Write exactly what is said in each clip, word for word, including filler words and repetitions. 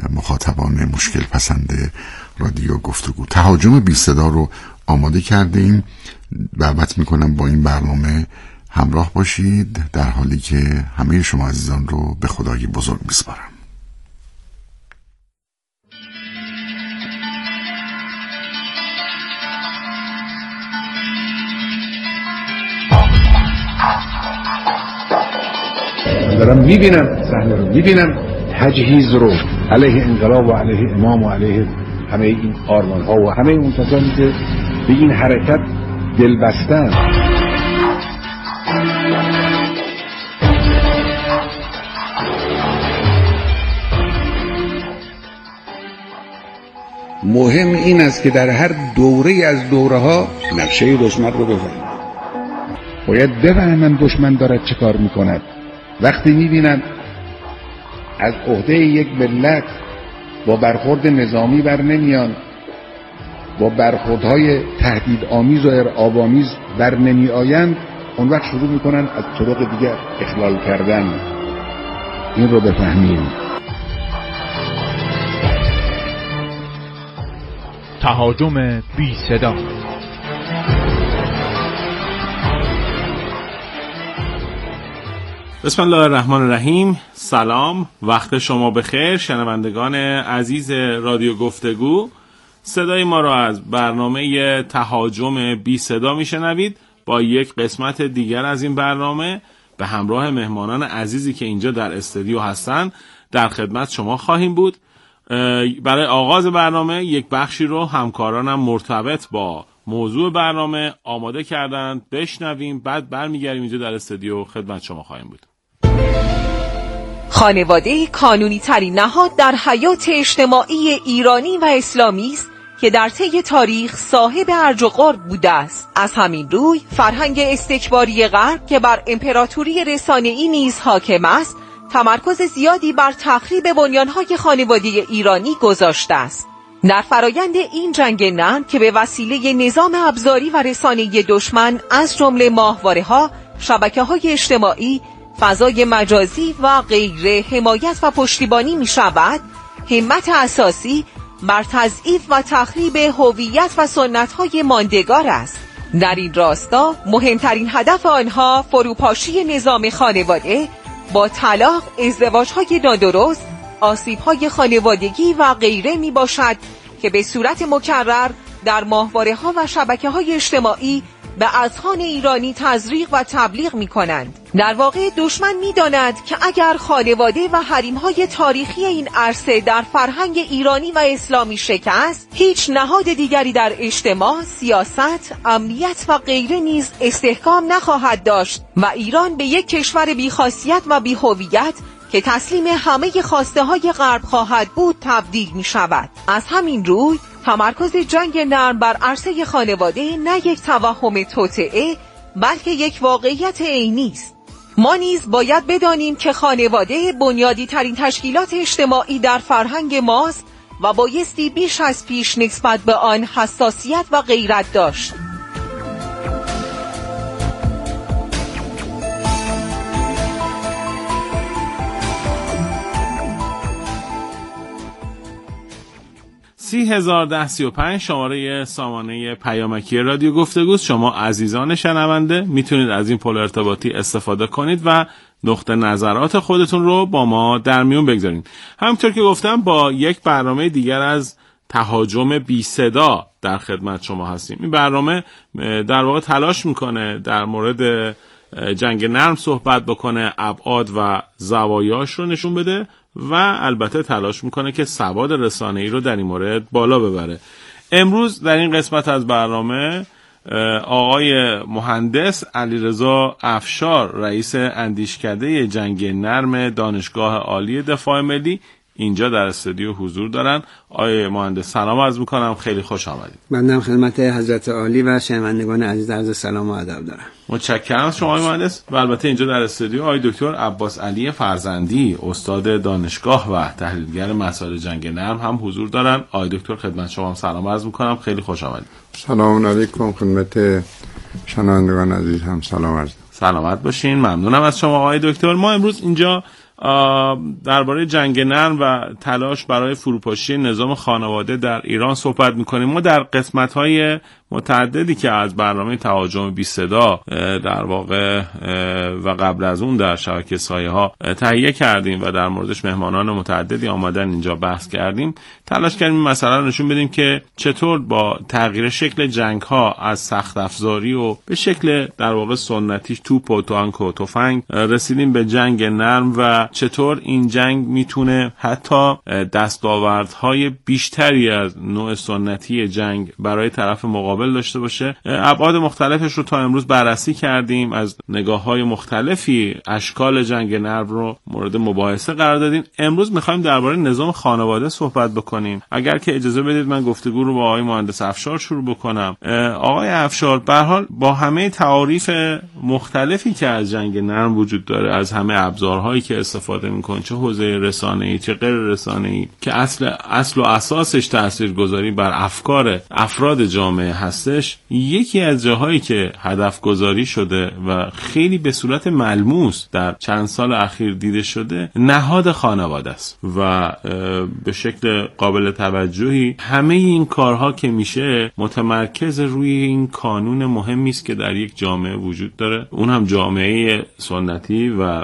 مخاطبان مشکل پسند رادیو گفتگو. تهاجم بی صدا رو آماده کرده ایم. دعوت میکنم با این برنامه همراه باشید، در حالی که همه شما عزیزان رو به خدای بزرگ میسپارم. دارم میبینم صحنه رو، میبینم تجهیز رو علیه انقلاب و علیه امام و علیه همه این آرمان ها و همه اون کسانی که به این حرکت دل بستن. مهم این است که در هر دوره از دوره ها نقشه دشمن رو بفهمن. باید بفهمن دشمن دارد چه کار میکند. وقتی میبینن از عهده یک ملت با برخورد نظامی بر نمیان، با برخوردهای تهدید آمیز و ارعاب آمیز بر نمی آیند، اون وقت شروع میکنن از طرق دیگر اخلال کردن. این رو بفهمیم. تهاجم بی صدا. بسم الله الرحمن الرحیم. سلام، وقت شما بخیر شنوندگان عزیز رادیو گفتگو. صدای ما را از برنامه تهاجم بی صدا میشنوید. با یک قسمت دیگر از این برنامه به همراه مهمانان عزیزی که اینجا در استودیو هستن در خدمت شما خواهیم بود. برای آغاز برنامه یک بخشی رو همکارانم مرتبط با موضوع برنامه آماده کردن، بشنویم، بعد برمیگردیم اینجا در استودیو خدمت شما خواهیم بود. خانواده کانونی ترین نهاد در حیات اجتماعی ایرانی و اسلامی است که در طی تاریخ صاحب ارج و قرب بوده است. از همین روی فرهنگ استکباری غرب که بر امپراتوری رسانه‌ای نیز حاکم است، تمرکز زیادی بر تخریب بنیان‌های خانواده ایرانی گذاشته است. در فرایند این جنگ نرم که به وسیله نظام ابزاری و رسانه‌ای دشمن از جمله ماهواره‌ها، شبکه‌های اجتماعی، فضای مجازی و غیره حمایت و پشتیبانی می شود، همت اساسی بر تضعیف و تخریب هویت و سنت‌های ماندگار است. در این راستا مهمترین هدف آنها فروپاشی نظام خانواده با طلاق، ازدواج‌های نادرست، آسیب‌های خانوادگی و غیره می باشد که به صورت مکرر در ماهواره‌ها و شبکه‌های اجتماعی به اذهان ایرانی تزریق و تبلیغ می کنند. در واقع دشمن می داند که اگر خانواده و حریم‌های تاریخی این عرصه در فرهنگ ایرانی و اسلامی شکست، هیچ نهاد دیگری در اجتماع، سیاست، امنیت و غیره نیز استحکام نخواهد داشت و ایران به یک کشور بی‌خاصیت و بی‌هویت که تسلیم همه خواسته های غرب خواهد بود تبدیل می شود. از همین روی تمرکز جنگ نرم بر عرصه خانواده نه یک توهم توطئه بلکه یک واقعیت عینی است. ما نیز باید بدانیم که خانواده بنیادی ترین تشکیلات اجتماعی در فرهنگ ماست و بایستی بیش از پیش نسبت به آن حساسیت و غیرت داشت. سی هزار ده سی و پنج شماره سامانه پیامکی رادیو گفتگو. شما عزیزان شنونده میتونید از این پل ارتباطی استفاده کنید و نقطه نظرات خودتون رو با ما در میون بگذارید. همونطور که گفتم با یک برنامه دیگر از تهاجم بی صدا در خدمت شما هستیم. این برنامه در واقع تلاش میکنه در مورد جنگ نرم صحبت بکنه، ابعاد و زوایاش رو نشون بده و البته تلاش میکنه که سواد رسانه‌ای رو در این مورد بالا ببره. امروز در این قسمت از برنامه آقای مهندس علیرضا افشار، رئیس اندیشکده جنگ نرم دانشگاه عالی دفاع ملی، اینجا در استودیو حضور دارن. آقای مهندس سلام عرض میکنم، خیلی خوش آمدید. بنده خدمت حضرت عالی و شنوندگان عزیز عرض سلام و ادب دارم. متشکرم از شما آقای مهندس. و البته اینجا در استودیو آقای دکتر عباس علی فرزندی، استاد دانشگاه و تحلیلگر مسائل جنگ نرم هم حضور دارن. آقای دکتر خدمت شما هم سلام عرض میکنم، خیلی خوش آمدید. سلام علیکم خدمت شنوندگان عزیز هم سلام عرض. سلامت باشین، ممنونم از شما آقای دکتر. ما امروز اینجا درباره جنگ نرم و تلاش برای فروپاشی نظام خانواده در ایران صحبت میکنیم. ما در قسمت‌های متعددی که از برنامه تهاجم بی صدا در واقع و قبل از اون در شبکه سایه ها تهیه کردیم و در موردش مهمانان متعددی آمدن اینجا بحث کردیم، تلاش کردیم مثلا نشون بدیم که چطور با تغییر شکل جنگ ها از سخت افزاری و به شکل در واقع سنتیش توپ و تانک و تفنگ رسیدیم به جنگ نرم و چطور این جنگ میتونه حتی دستاوردهای بیشتری از نوع سنتی جنگ برای طرف مقابل داشته باشه. ابعاد مختلفش رو تا امروز بررسی کردیم، از نگاه‌های مختلفی اشکال جنگ نرم رو مورد مباحثه قرار دادیم. امروز می‌خوایم درباره نظام خانواده صحبت بکنیم. اگر که اجازه بدید من گفتگو رو با آقای مهندس افشار شروع بکنم. آقای افشار، به هر حال با همه تعاریف مختلفی که از جنگ نرم وجود داره، از همه ابزارهایی که استفاده می‌کنه، چه حوزه رسانه‌ای چه غیر رسانه‌ای، که اصل اصل و اساسش تاثیرگذاری بر افکار افراد جامعه هستش، یکی از جاهایی که هدف گذاری شده و خیلی به صورت ملموس در چند سال اخیر دیده شده نهاد خانواده است و به شکل قابل توجهی همه این کارها که میشه متمرکز روی این کانون مهمی است که در یک جامعه وجود داره، اون هم جامعه سنتی و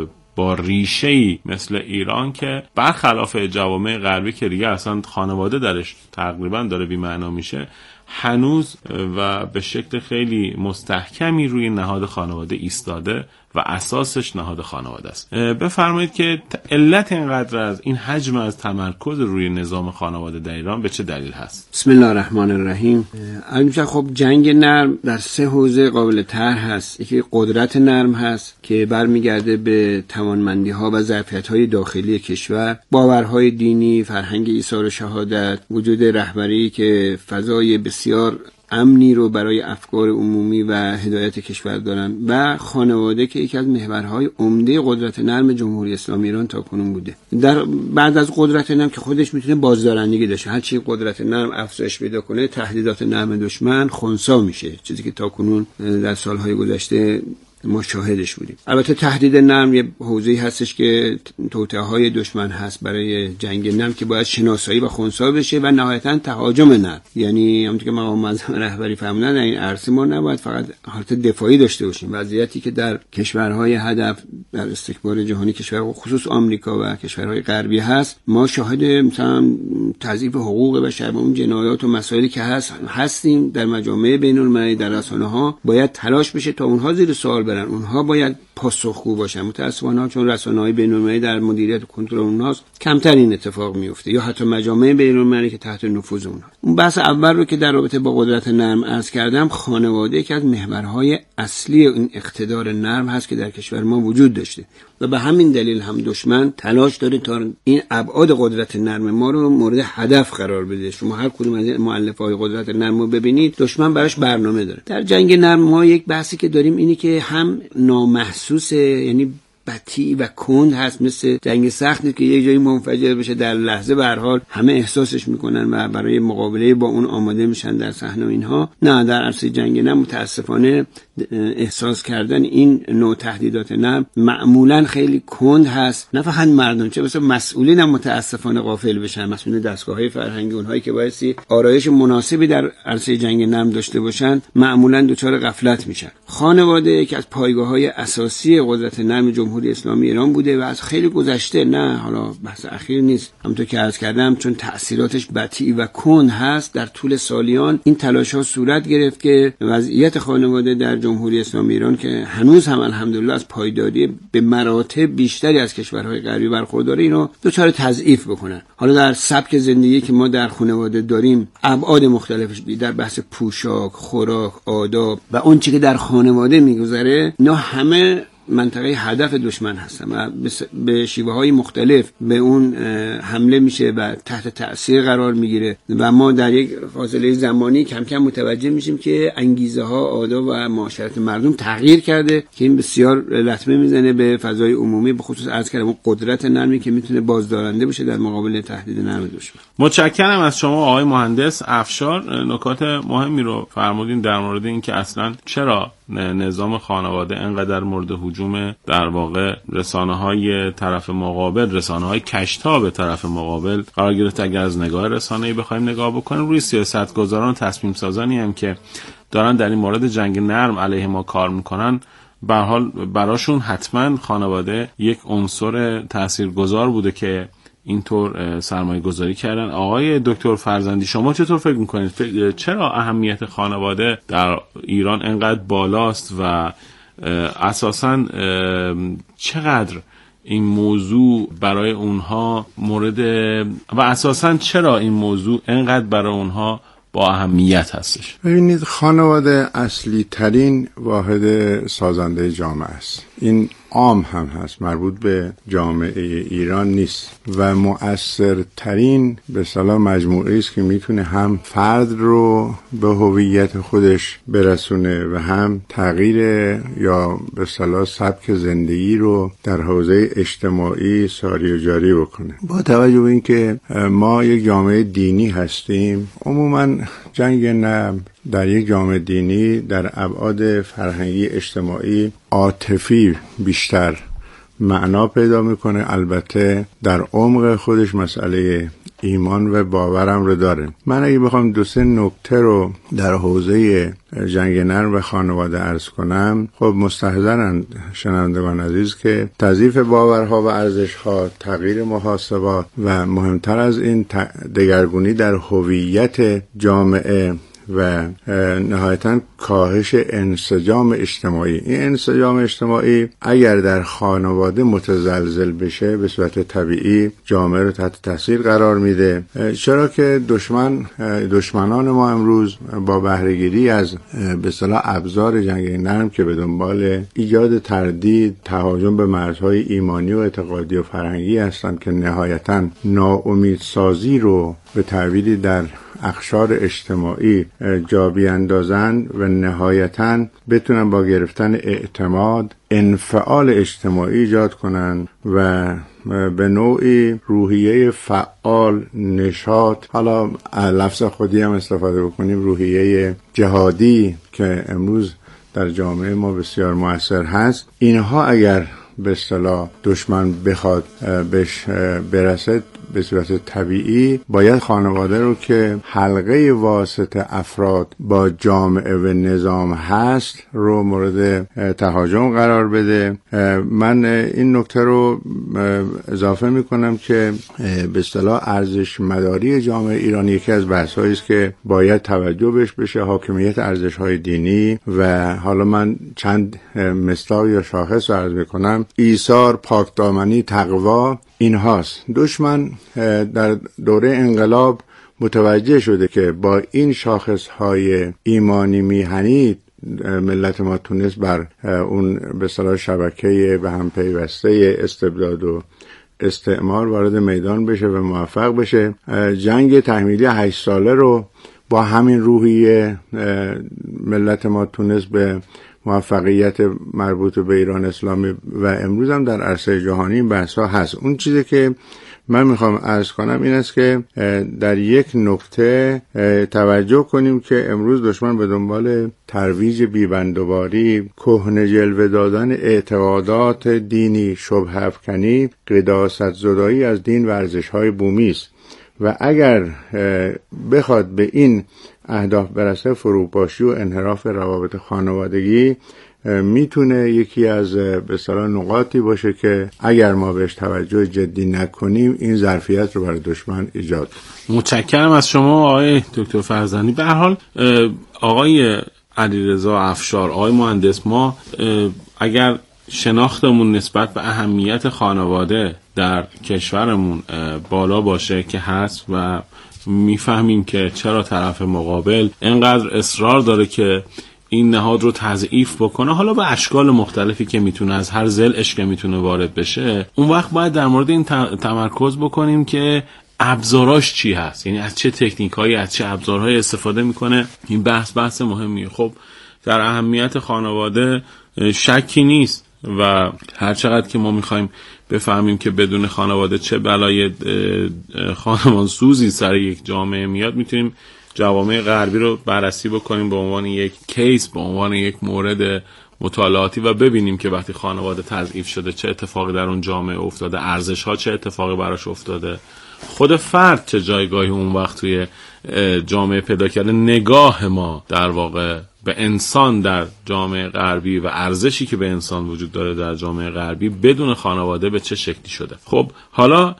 با ریشه‌ای مثل ایران که برخلاف جوامع غربی که دیگه اصلا خانواده درش تقریبا داره بی‌معنا میشه، هنوز و به شکل خیلی مستحکمی روی نهاد خانواده ایستاده و اساسش نهاد خانواده است. بفرمایید که علت اینقدر از این حجم از تمرکز روی نظام خانواده در ایران به چه دلیل هست؟ بسم الله الرحمن الرحیم. البته خب جنگ نرم در سه حوزه قابل طرح هست. یکی قدرت نرم هست که برمیگرده به توانمندی ها و ظرفیت های داخلی کشور، باورهای دینی، فرهنگ ایثار شهادت، وجود رهبری که فضای بسیار امنی رو برای افکار عمومی و هدایت کشور دارن، و خانواده که یکی از محورهای عمده قدرت نرم جمهوری اسلامی ایران تاکنون بوده. در بعد از قدرت نرم که خودش میتونه بازدارندگی داشته، هر چی قدرت نرم افزایش پیدا کنه تهدیدات نرم دشمن خنثی میشه، چیزی که تاکنون در سالهای گذشته ما شاهدش بودیم. البته تهدید نرم یه حوزه‌ای هستش که توطئه‌های دشمن هست برای جنگ نرم که باید شناسایی و خنثی بشه و نهایتاً تهاجم نرم، یعنی همونطور که مقام معظم رهبری فرمودن این عرصه ما نباید فقط حالت دفاعی داشته باشیم. وضعیتی که در کشورهای هدف در استکبار جهانی، کشور خصوص آمریکا و کشورهای غربی هست، ما شاهد مثلا تضعیف حقوق بشر و اون جنایات و مسائلی که هست هستیم. در مجامع بین‌المللی، در رسانه‌ها باید تلاش بشه تا اونها زیر سوال برن، اونها باید پاسخگو باشن. متأسفانه چون رسانه‌های بین‌المللی در مدیریت و کنترل اونهاست، کمتر این اتفاق میفته، یا حتی مجامع بین‌المللی که تحت نفوذ اونها. اون بحث اول رو که در رابطه با قدرت نرم عرض کردم، خانواده که از محورهای اصلی این اقتدار نرم هست که در کشور ما وجود داشته و به همین دلیل هم دشمن تلاش داره تا این ابعاد قدرت نرم ما رو مورد هدف قرار بده. شما هر کدوم از این مؤلفه‌های قدرت نرم رو ببینید، دشمن براش برنامه داره. در جنگ نرم ما یک بحثی که داریم اینی که هم نامحسوسه، یعنی بطیء و کند هست، مثل جنگ سخت که یک جایی منفجر بشه در لحظه به هر حال همه احساسش میکنن و برای مقابله با اون آماده میشن در صحنه اینها. نه، در عرصه جنگ نرم متاسفانه احساس کردن این نوع تهدیدات نرم معمولا خیلی کند هست. نه فقط مردم، چه بسا مسئولین هم متاسفانه غافل بشن، مسئولین دستگاه‌های فرهنگی، اونهایی که بایستی آرایش مناسبی در عرصه جنگ نرم داشته باشن، معمولا دچار غفلت میشن. خانواده یکی از پایگاه‌های اساسی قدرت نرم جمهوری اسلامی ایران بوده و از خیلی گذشته، نه حالا بحث اخیر نیست، همونطور که عرض کردم چون تأثیراتش بطیء و کند هست، در طول سالیان این تلاش‌ها صورت گرفت که وضعیت خانواده در جمهوری اسلامی ایران که هنوز هم الحمدلله از پایداری به مراتب بیشتری از کشورهای غربی برخورداره، اینو دچار تضعیف بکنن. حالا در سبک زندگی که ما در خانواده داریم، ابعاد مختلفش در بحث پوشاک، خوراک، آداب و اون چیزی که در خانواده میگذره، اینا همه منطقه هدف دشمن هستن و به شیوه های مختلف به اون حمله میشه و تحت تأثیر قرار میگیره و ما در یک فاصله زمانی کم کم متوجه میشیم که انگیزه ها، آداب و معاشرت مردم تغییر کرده که این بسیار لطمه میزنه به فضای عمومی، به خصوص عرض کردم قدرت نرمی که میتونه بازدارنده بشه در مقابل تهدید نرم دشمن. متشکرم از شما آقای مهندس افشار. نکات مهمی رو فرمودین در مورد اینکه اصلا چرا نظام خانواده انقدر مورد هجوم هجوم در واقع رسانه‌های طرف مقابل، رسانه‌های کشتاب به طرف مقابل قرار گرفت. اگر از نگاه رسانه‌ای بخوایم نگاه بکنیم، روی سیاستگزاران و تصمیم سازانی هم که دارن در این مورد جنگ نرم علیه ما کار میکنن، به هر حال براشون حتما خانواده یک عنصر تاثیرگذار بوده که اینطور سرمایه گذاری کردن. آقای دکتر فرزندی، شما چطور فکر میکنید؟ چرا اهمیت خانواده در ایران انقدر بالاست و اساساً چقدر این موضوع برای اونها مورد و اساساً چرا این موضوع انقدر برای اونها با اهمیت هستش؟ ببینید، خانواده اصلی ترین واحد سازنده جامعه است. این عام هم هست، مربوط به جامعه ایران نیست و مؤثرترین به اصطلاح مجموعه است که میتونه هم فرد رو به هویت خودش برسونه و هم تغییر یا به اصطلاح سبک زندگی رو در حوزه اجتماعی ساری و جاری بکنه. با توجه به اینکه ما یک جامعه دینی هستیم، عموما جنگ نرم در یک جامعه دینی در ابعاد فرهنگی اجتماعی عاطفی بیشتر معنا پیدا میکنه. البته در عمق خودش مسئله ایمان و باورم رو داره. من اگه بخوام دو سه نکته رو در حوزه جنگ نرم و خانواده عرض کنم، خب مستحضرن شنوندگان عزیز که تضعیف باورها و ارزشها، تغییر محاسبات و مهمتر از این دگرگونی در هویت جامعه و نهایتاً کاهش انسجام اجتماعی. این انسجام اجتماعی اگر در خانواده متزلزل بشه، به صورت طبیعی جامعه رو تحت تاثیر قرار میده. چرا که دشمن دشمنان ما امروز با بهره‌گیری از به اصطلاح ابزار جنگ نرم که به دنبال ایجاد تردید، تهاجم به مرزهای ایمانی و اعتقادی و فرهنگی هستند که نهایتاً ناامیدسازی رو به تعبیری در اقشار اجتماعی جا بیاندازن و نهایتاً بتونن با گرفتن اعتماد انفعال اجتماعی ایجاد کنن و به نوعی روحیه فعال، نشاط، حالا لفظ خودی هم استفاده بکنیم، روحیه جهادی که امروز در جامعه ما بسیار مؤثر هست، اینها اگر به اصطلاح دشمن بخواد بهش برسد، به صورت طبیعی باید خانواده رو که حلقه واسطه افراد با جامعه و نظام هست رو مورد تهاجم قرار بده. من این نکته رو اضافه میکنم که به اصطلاح ارزش مداری جامعه ایران یکی از بحث‌هایی است که باید توجه بهش بشه، حاکمیت ارزش‌های دینی. و حالا من چند مصداق یا شاخص رو عرض میکنم. ایثار، پاکدامنی، تقوا، این هاست. دشمن در دوره انقلاب متوجه شده که با این شاخص های ایمانی میهنی ملت ما تونست بر اون به اصطلاح شبکه به هم پیوسته استبداد و استعمار وارد میدان بشه و موفق بشه. جنگ تحمیلی هشت ساله رو با همین روحیه ملت ما تونست به موفقیت مربوط به ایران اسلامی و امروز هم در عرصه جهانی این بحث ها هست. اون چیزی که من میخوام عرض کنم این است که در یک نکته توجه کنیم که امروز دشمن به دنبال ترویج بیبندوباری، کهنه جلوه دادن اعتقادات دینی، شبهه افکنی، قداست زدایی از دین و ارزش‌های بومی است و اگر بخواد به این اهداف برسه، فروپاشی و انحراف روابط خانوادگی میتونه یکی از به اصطلاح نقاطی باشه که اگر ما بهش توجه جدی نکنیم این ظرفیت رو برای دشمن ایجاد کنه. متشکرم از شما آقای دکتر فرزندی. به هر حال آقای علیرضا افشار، آقای مهندس، ما اگر شناختمون نسبت به اهمیت خانواده در کشورمون بالا باشه که هست و میفهمیم که چرا طرف مقابل اینقدر اصرار داره که این نهاد رو تضعیف بکنه، حالا به اشکال مختلفی که میتونه، از هر ضلعش که میتونه وارد بشه، اون وقت باید در مورد این تمرکز بکنیم که ابزاراش چی هست، یعنی از چه تکنیکایی، از چه ابزارهایی استفاده میکنه. این بحث بحث مهمیه. خب در اهمیت خانواده شکی نیست و هر چقدر که ما میخوایم بفهمیم که بدون خانواده چه بلای خانمان سوزی سر یک جامعه میاد، میتونیم جوامع غربی رو بررسی بکنیم به عنوان یک کیس، به عنوان یک مورد مطالعاتی و ببینیم که وقتی خانواده تضعیف شده چه اتفاقی در اون جامعه افتاده، ارزش ها چه اتفاقی براش افتاده، خود فرد چه جایگاهی اون وقت توی جامعه پیدا کرده، نگاه ما در واقع به انسان در جامعه غربی و ارزشی که به انسان وجود داره در جامعه غربی بدون خانواده به چه شکلی شده. خب حالا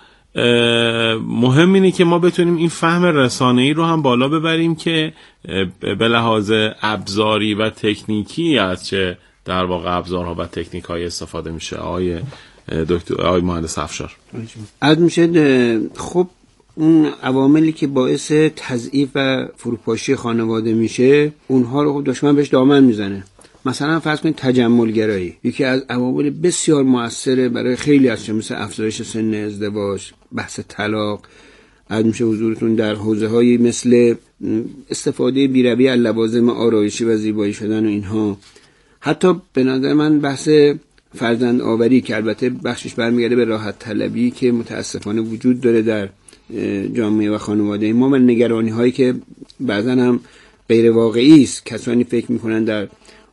مهم اینه که ما بتونیم این فهم رسانه‌ای رو هم بالا ببریم که به لحاظ ابزاری و تکنیکی از چه در واقع ابزارها و تکنیک‌های استفاده میشه. آقای دکتر آقای مهندس افشار از میشه خب اون عواملی که باعث تضعیف و فروپاشی خانواده میشه اونها رو خب دشمن بهش دامن میزنه. مثلا فرض کنید تجمل گرایی یکی از عوامل بسیار مؤثره برای خیلی از چه مثل افزایش سن ازدواج، بحث طلاق، از میشه حضورتون در حوزه‌هایی مثل استفاده بی‌رویه از لوازم آرایشی و زیبایی شدن و اینها. حتی به نظر من بحث فرزند آوری که البته بخشش برمیگرده به راحت طلبی که متاسفانه وجود داره در جامعه و خانواده ما و نگرانی هایی که بعضا هم غیر واقعی است. کسانی فکر میکنن در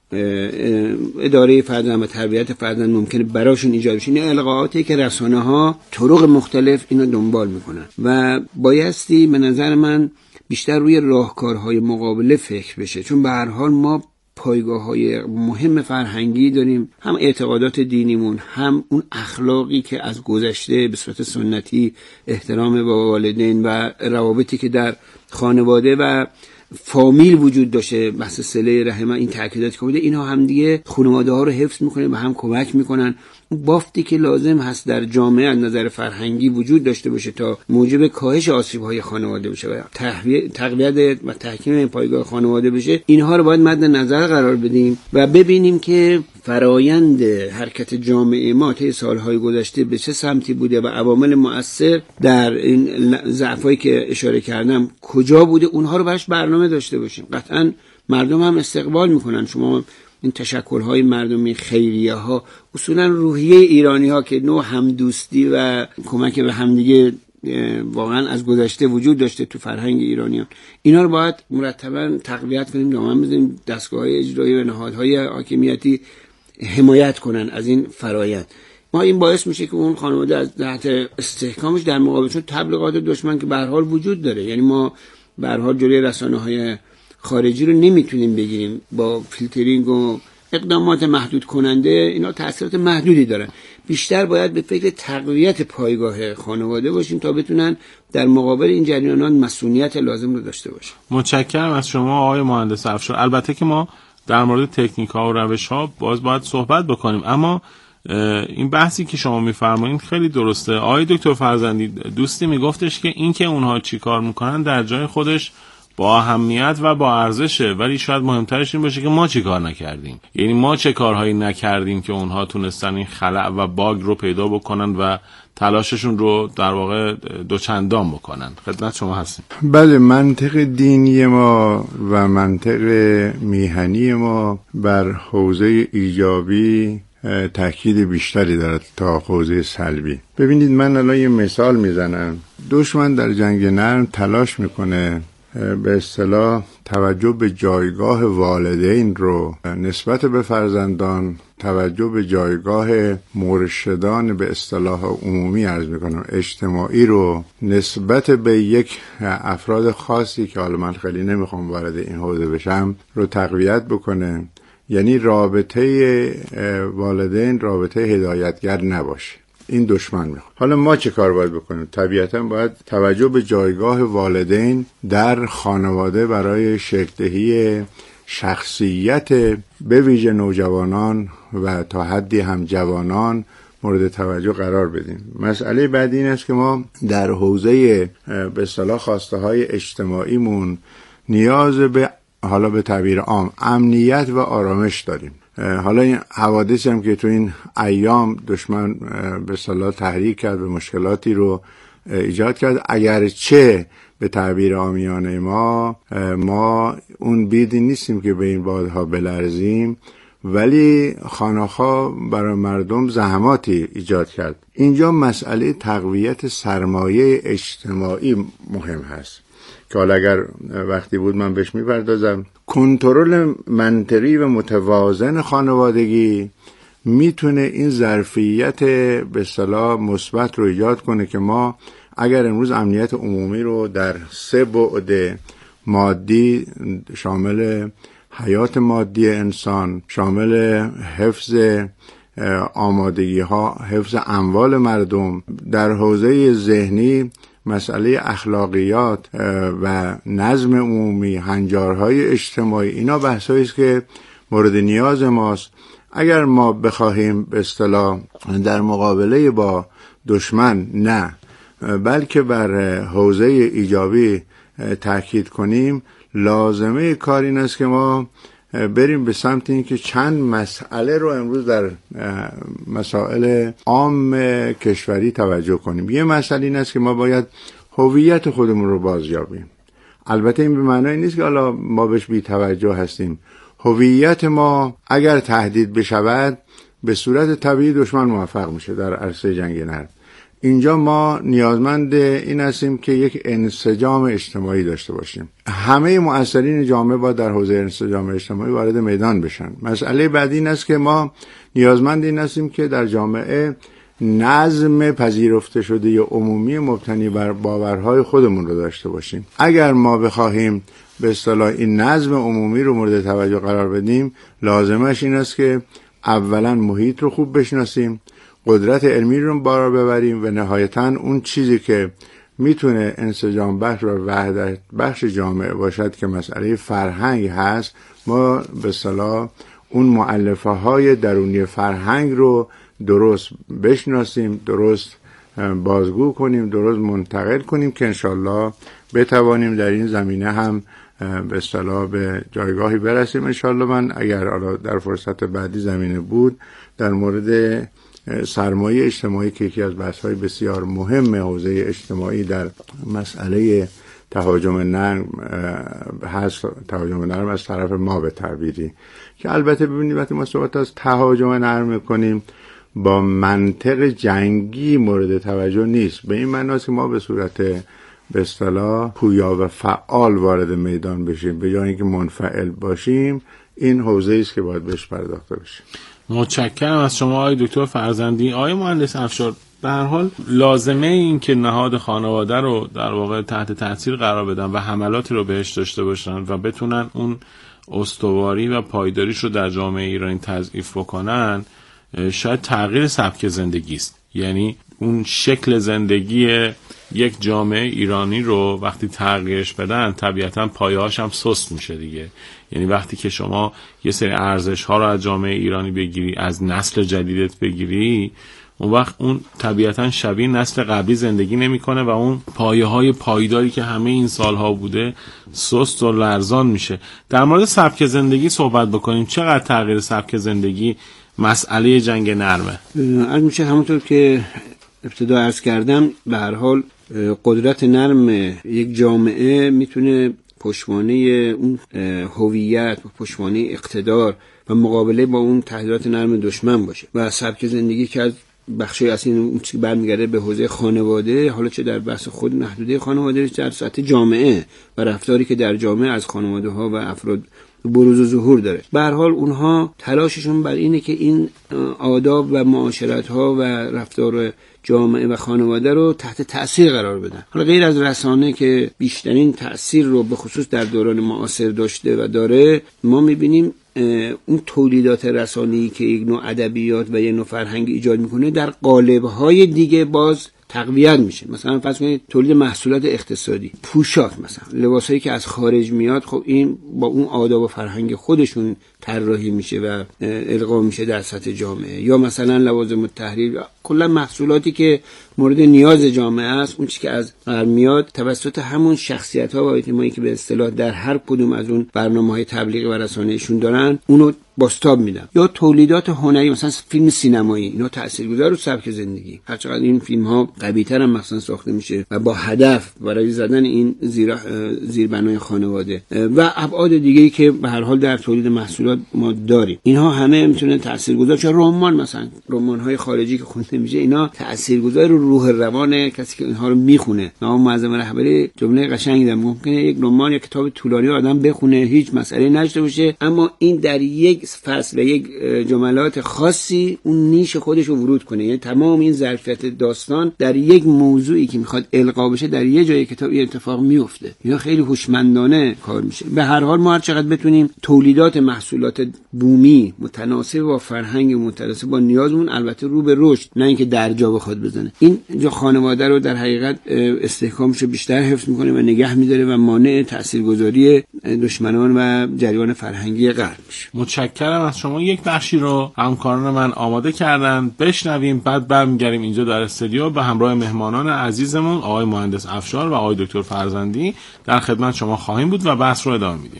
اداره فرزند و تربیت فرزند ممکنه براشون ایجاد بشه. این القاءاتی که رسانه ها طرق مختلف اینو دنبال میکنن و بایستی به نظر من بیشتر روی راهکارهای مقابله فکر بشه، چون به هر حال ما پایگاه‌های مهم فرهنگی داریم، هم اعتقادات دینیمون، هم اون اخلاقی که از گذشته به صورت سنتی، احترام به والدین و روابطی که در خانواده و فامیل وجود داشته، بحث صله رحم، این تاکیدات که بوده، اینها هم دیگه خانواده ها رو حفظ میکنه و هم کمک میکنن اون بافتی که لازم هست در جامعه از نظر فرهنگی وجود داشته باشه تا موجب کاهش آسیب‌های خانواده بشه و تقویت و تحکیم این پایگاه خانواده بشه. اینها رو باید مد نظر قرار بدیم و ببینیم که فرایند حرکت جامعه ما طی سالهای گذشته به چه سمتی بوده و عوامل مؤثر در این ضعفایی که اشاره کردم کجا بوده، اونها رو براش برنامه داشته باشیم. قطعاً مردم هم استقبال میکنن. شما این تشکل‌های مردمی، خیریه ها، اصولاً روحیه ایرانی ها که نوع همدوستی و کمک به همدیگه واقعاً از گذشته وجود داشته تو فرهنگ ایرانیان، اینا رو باید مرتباً تقویت کنیم، دامن بزنیم، دستگاه‌های اجرایی و نهادهای حاکمیتی حمایت کنن از این فرایند. ما این باعث میشه که اون خانواده از جهت استحکامش در مقابل چون تبلیغات دشمن که به هر حال وجود داره، یعنی ما به هر حال جلوی رسانه‌های خارجی رو نمیتونیم بگیریم، با فیلترینگ و اقدامات محدود کننده اینا تأثیرات محدودی دارن. بیشتر باید به فکر تقویت پایگاه خانواده باشیم تا بتونن در مقابل این جریانات مسئولیت لازم رو داشته باشن. متشکرم از شما آقای مهندس افشار. البته که ما در مورد تکنیک ها و روش ها باز باید صحبت بکنیم، اما این بحثی که شما میفرمایید خیلی درسته. آقای دکتر فرزندی دوستی میگفتش که این که اونها چی کار میکنن در جای خودش با اهمیت و با ارزشه، ولی شاید مهمترش این باشه که ما چی کار نکردیم، یعنی ما چه کارهایی نکردیم که اونها تونستن این خلأ و باگ رو پیدا بکنن و تلاششون رو در واقع دوچندان بکنن. خدمت شما هستیم. بله، منطق دینی ما و منطق میهنی ما بر حوزه ایجابی تأکید بیشتری دارد تا حوزه سلبی. ببینید من الان یه مثال میزنم. دشمن در جنگ نرم تلاش میکنه به اصطلاح توجه به جایگاه والدین رو نسبت به فرزندان، توجه به جایگاه مرشدان به اصطلاح عمومی عرض میکنم اجتماعی رو نسبت به یک افراد خاصی که حالا من خیلی نمیخوام وارد این حوزه بشم رو تقویت بکنه. یعنی رابطه والدین رابطه هدایتگر نباشه. این دشمن میخواد. حالا ما چه کار باید بکنیم؟ طبیعتا باید توجه به جایگاه والدین در خانواده برای شکل‌دهی شخصیت به ویژه نوجوانان و تا حدی هم جوانان مورد توجه قرار بدیم. مسئله بعد این است که ما در حوزه به اصطلاح خواسته های اجتماعیمون نیاز به حالا به تعبیر عام امنیت و آرامش داریم. حالا این حوادثی هم که تو این ایام دشمن به اصطلاح تحریک کرد و مشکلاتی رو ایجاد کرد، اگرچه به تعبیر عامیانه ما ما اون بیدی نیستیم که به این بادها بلرزیم، ولی خانه‌ها برای مردم زحماتی ایجاد کرد. اینجا مسئله تقویت سرمایه اجتماعی مهم هست. که حالا اگر وقتی بود من بهش میپردازم. کنترل منطقی و متوازن خانوادگی میتونه این ظرفیت به اصطلاح مثبت رو ایجاد کنه که ما اگر امروز امنیت عمومی رو در سه بعد مادی شامل حیات مادی انسان، شامل حفظ آمادگی ها، حفظ اموال مردم، در حوزه ذهنی مسئله اخلاقیات و نظم عمومی، هنجارهای اجتماعی، اینا بحثایی است که مورد نیاز ماست. اگر ما بخواهیم به اصطلاح در مقابله با دشمن نه بلکه بر حوزه ایجابی تاکید کنیم، لازمه کار این است که ما بریم به سمت این که چند مسئله رو امروز در مسائل عام کشوری توجه کنیم. یه مسئله این است که ما باید هویت خودمون رو بازیابیم. البته این به معنی نیست که حالا ما بهش بی توجه هستیم. هویت ما اگر تهدید بشود به صورت طبیعی دشمن موفق میشه در عرصه جنگ نرم. اینجا ما نیازمند این هستیم که یک انسجام اجتماعی داشته باشیم. همه مؤثرین جامعه باید در حوزه انسجام اجتماعی وارد میدان بشن. مسئله بعدی این است که ما نیازمند این هستیم که در جامعه نظم پذیرفته شده عمومی مبتنی بر باورهای خودمون رو داشته باشیم. اگر ما بخواهیم به اصطلاح این نظم عمومی رو مورد توجه قرار بدیم، لازمش این است که اولا محیط رو خوب بشناسیم، قدرت علمی رو بالا ببریم و نهایتاً اون چیزی که میتونه انسجام بخش و وحدت بخش جامعه باشد که مسئله فرهنگ هست، ما به اصطلاح اون مؤلفه های درونی فرهنگ رو درست بشناسیم، درست بازگو کنیم، درست منتقل کنیم که انشالله بتوانیم در این زمینه هم به اصطلاح به جایگاهی برسیم. انشالله من اگر در فرصت بعدی زمینه بود در مورد سرمایه اجتماعی که یکی از بحث‌های بسیار مهم حوزه اجتماعی در مسئله تهاجم نرم هست، تهاجم نرم از طرف ما به تعبیری، که البته ببینید وقتی ما صحبت از تهاجم نرم می‌کنیم با منطق جنگی مورد توجه نیست. به این معنی است که ما به صورت به اصطلاح پویا و فعال وارد میدان بشیم به جای اینکه منفعل باشیم. این حوزه‌ای است که باید بهش پرداخته بشه. متشکرم از شما آقای دکتر فرزندی. آقای مهندس افشار، به هر حال لازمه این که نهاد خانواده رو در واقع تحت تاثیر قرار بدن و حملاتی رو بهش داشته باشن و بتونن اون استواری و پایداریش رو در جامعه ایرانی تضعیف بکنن، شاید تغییر سبک زندگی است. یعنی اون شکل زندگی یک جامعه ایرانی رو وقتی تغییرش بدن طبیعتاً پایه‌هاش هم سست میشه دیگه. یعنی وقتی که شما یه سری ارزش ها رو از جامعه ایرانی بگیری، از نسل جدیدت بگیری، اون وقت اون طبیعتاً شبیه نسل قبلی زندگی نمیکنه و اون پایه‌های پایداری که همه این سالها بوده سست و لرزان میشه. در مورد سبک زندگی صحبت بکنیم. چقدر تغییر سبک زندگی مسئله جنگ نرمه؟ عرض میشه همونطور که ابتدا عرض کردم، به هر حال قدرت نرم یک جامعه میتونه پشتوانه اون هویت و پشتوانه اقتدار و مقابله با اون تهدیدات نرم دشمن باشه. و سبک زندگی که از بخشی از این اون چیزی برمیگرده به حوزه خانواده، حالا چه در بحث خود محدوده خانواده، چه در سطح جامعه و رفتاری که در جامعه از خانواده ها و افراد بروز و ظهور داره. به هر حال اونها تلاششون بر اینه که این آداب و معاشرت ها و رفتار جامعه و خانواده رو تحت تأثیر قرار بدن. حالا غیر از رسانه که بیشترین تأثیر رو به خصوص در دوران معاصر داشته و داره، ما میبینیم اون تولیدات رسانه‌ای که یک نوع ادبیات و یک نوع فرهنگ ایجاد میکنه در قالب‌های دیگه باز تقویت میشه. مثلا فرض کنید تولید محصولات اقتصادی، پوشاک، مثلا لباسایی که از خارج میاد، خب این با اون آداب و فرهنگ خودشون طراحی میشه و القا میشه در سطح جامعه. یا مثلا لوازم التحریر، کلا محصولاتی که مورد نیاز جامعه است، اون چیزی که از غرب میاد توسط همون شخصیت‌ها و اجتماعی که به اصطلاح در هر کدوم از اون برنامه‌های تبلیغی و رسانه‌ایشون دارن اونو بازتاب میدن. یا تولیدات هنری، مثلا فیلم سینمایی، اینا تاثیرگذار رو سبک زندگی. هرچقدر این فیلم‌ها قوی‌تر هم مثلا ساخته میشه و با هدف برای زدن این زیر زیربنای خانواده و ابعاد دیگه‌ای که به هر حال در تولید محصولات ما داریم، اینها همه میتونه تاثیرگذار. چه رمان، مثلا رمان‌های خارجی که خونده میشه، اینا تاثیرگذار رو روح روان کسی که اینها رو میخونه. نام معظم رهبری جمله قشنگی داره، ممکنه یک رمان یا کتاب طولانی آدم بخونه هیچ مسئله نشده باشه، اما این در یک فصل یک جملات خاصی اون نیش خودش رو ورود کنه. یعنی تمام این ظرفیت داستان در یک موضوعی که میخواد القا بشه در یه جای کتاب این اتفاق میفته. اینا خیلی هوشمندانه کار میشه. به هر حال ما هر چقدر بتونیم تولیدات محصولات بومی متناسب با فرهنگ متناسب با نیازمون، البته رو به رشد، نه اینکه درجا بخواد بزنه. این جا خانواده رو در حقیقت استحکامش بیشتر حفظ میکنه و نگه میداره و مانع تاثیرگذاری دشمنان و جریان فرهنگی غرب میشه. متشکرم از شما. یک بخشی رو همکاران من آماده کردن، بشنویم، بعد برمیگردیم اینجا در استودیو به همراه مهمانان عزیزمون آقای مهندس افشار و آقای دکتر فرزندی در خدمت شما خواهیم بود و بحث رو ادامه میدیم.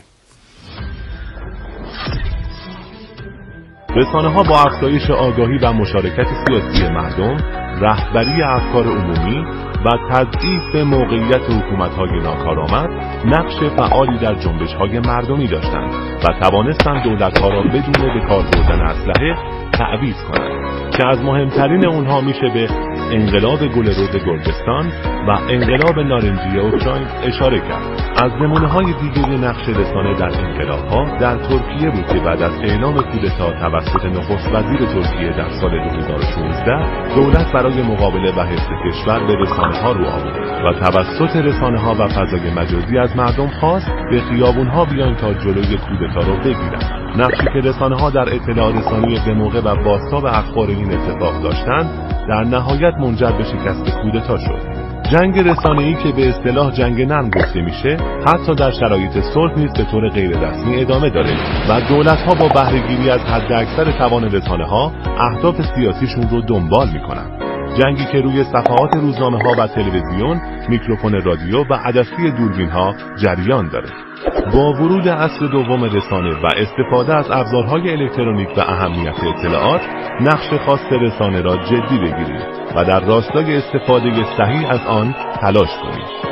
رسانه‌ها با افزایش آگاهی و مشارکت سیاسی مردم، رهبری افکار عمومی و تضعیف موقعیت حکومت‌های ناکارآمد نقش فعالی در جنبش‌های مردمی داشتند و توانستند دولت‌ها را بدون به کار بردن اسلحه تعویض کنند که از مهمترین اونها میشه به انقلاب گلرود گرجستان و انقلاب نارنجی اوکراین اشاره کرد. از نمونه‌های دیگر نقش رسانه در انقلاب‌ها در ترکیه بود که بعد از اعلام کودتا توسط نخست وزیر ترکیه در سال دو هزار و شانزده دولت برای مقابله و حفظ کشور به رسانه‌ها رو آورد و توسط رسانه‌ها و فضای مجازی از مردم خواست به خیابون‌ها بیان تا جلوی کودتا رو بگیرند. نقشی که رسانه‌ها در اطلاع رسانی به موقع و بازتاب اخبار این اتفاق داشتند در نهایت منجر به شکست کودتا شد. جنگ رسانه‌ای که به اصطلاح جنگ نرم گفته میشه، حتی در شرایط صلح نیز به طور غیر رسمی ادامه داره و دولت‌ها با بهره‌گیری از حداکثر توان رسانه‌ها اهداف سیاسیشون رو دنبال میکنن. جنگی که روی صفحات روزنامه‌ها و تلویزیون، میکروفون رادیو و عدسه دوربین‌ها جریان داره. با ورود عصر دوم رسانه و استفاده از ابزارهای الکترونیک و اهمیت اطلاعات، نقش خاص رسانه را جدی بگیرید و در راستای استفاده صحیح از آن تلاش کنید.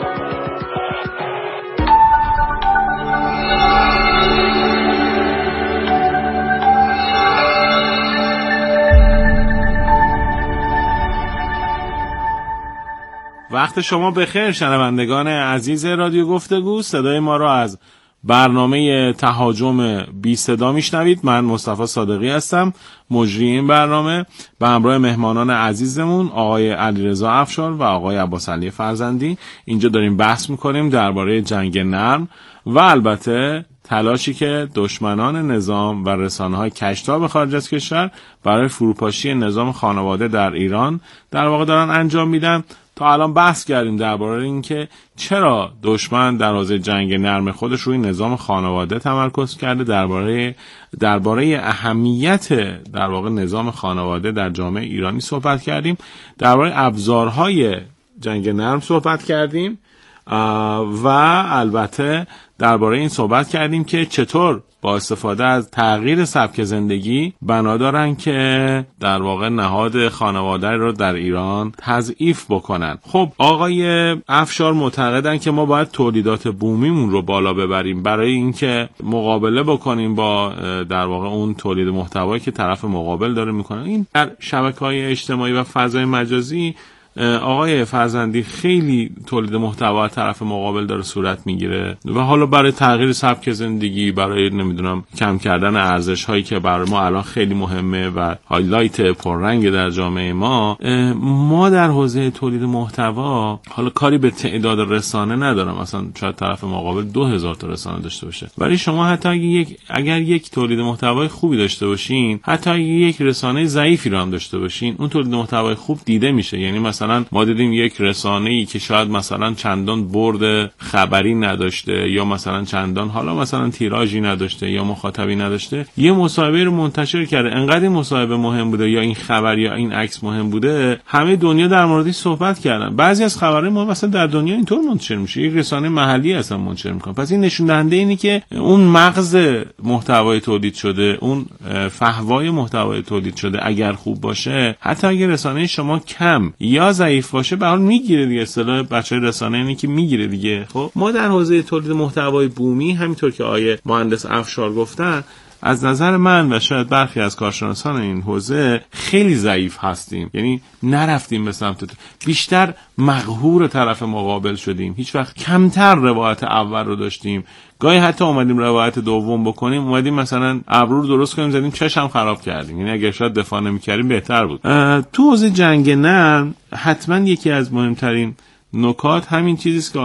وقت شما بخیر شنوندگان عزیز رادیو گفتگو. صدای ما را از برنامه تهاجم بی صدا میشنوید. من مصطفی صادقی هستم، مجری این برنامه، به همراه مهمانان عزیزمون آقای علیرضا افشار و آقای عباس علی فرزندی. اینجا داریم بحث میکنیم درباره جنگ نرم و البته تلاشی که دشمنان نظام و رسانه‌های کشتار به خارج از کشور برای فروپاشی نظام خانواده در ایران در واقع دارن انجام میدن. تا الان بحث کردیم درباره اینکه چرا دشمن در حوزه جنگ نرم خودش روی نظام خانواده تمرکز کرده، درباره درباره اهمیت در واقع نظام خانواده در جامعه ایرانی صحبت کردیم، درباره ابزارهای جنگ نرم صحبت کردیم و البته درباره این صحبت کردیم که چطور با استفاده از تغییر سبک زندگی بنا دارن که در واقع نهاد خانواده رو در ایران تضعیف بکنن. خب آقای افشار معتقدن که ما باید تولیدات بومیمون رو بالا ببریم برای اینکه مقابله بکنیم با در واقع اون تولید محتوایی که طرف مقابل داره میکنه. این در شبکه‌های اجتماعی و فضای مجازی آقای فرزندی خیلی تولید محتوا از طرف مقابل داره صورت میگیره و حالا برای تغییر سبک زندگی، برای نمیدونم کم کردن ارزش هایی که برای ما الان خیلی مهمه و هایلایت پررنگ در جامعه ما، ما در حوزه تولید محتوا حالا کاری به تعداد رسانه ندارم، مثلا شاید طرف مقابل دو هزار تا رسانه داشته باشه، ولی شما حتی اگر یک اگر یک تولید محتوای خوبی داشته باشین، حتی اگر یک رسانه ضعیفی رو هم داشته باشین، اون تولید محتوای خوب دیده میشه. یعنی مثلا ما دیدیم یک رسانه‌ای که شاید مثلا چندان برد خبری نداشته یا مثلا چندان حالا مثلا تیراژی نداشته یا مخاطبی نداشته، یه مصاحبه رو منتشر کرده، انقدر این مصاحبه مهم بوده یا این خبر یا این عکس مهم بوده، همه دنیا در موردش صحبت کردن. بعضی از خبرهای ما مثلا در دنیا اینطور منتشر میشه، یک رسانه محلی اصلا منتشر میکنه. پس این نشون دهنده اینه که اون مغز محتوای تولید شده، اون فحوای محتوای تولید شده اگر خوب باشه، حتی اگر رسانه شما کم یا ضعیف باشه به حال میگیره دیگه. اصطلاح بچهای رسانه اینه که میگیره دیگه. خب ما در حوزه تولید محتوای بومی همینطور که آیه مهندس افشار گفتن از نظر من و شاید برخی از کارشناسان این حوزه خیلی ضعیف هستیم. یعنی نرفتیم به سمت بیشتر مقهور طرف مقابل شدیم، هیچ وقت کمتر روایت اول رو داشتیم. گاهی حتی اومدیم روایت دوم بکنیم، اومدیم مثلا ابرو رو درست کنیم زدیم چشم خراب کردیم. یعنی اگر شاید دفاع نمی‌کردیم بهتر بود. تو حوزه جنگ نرم حتما یکی از مهمترین نکات همین چیزیست که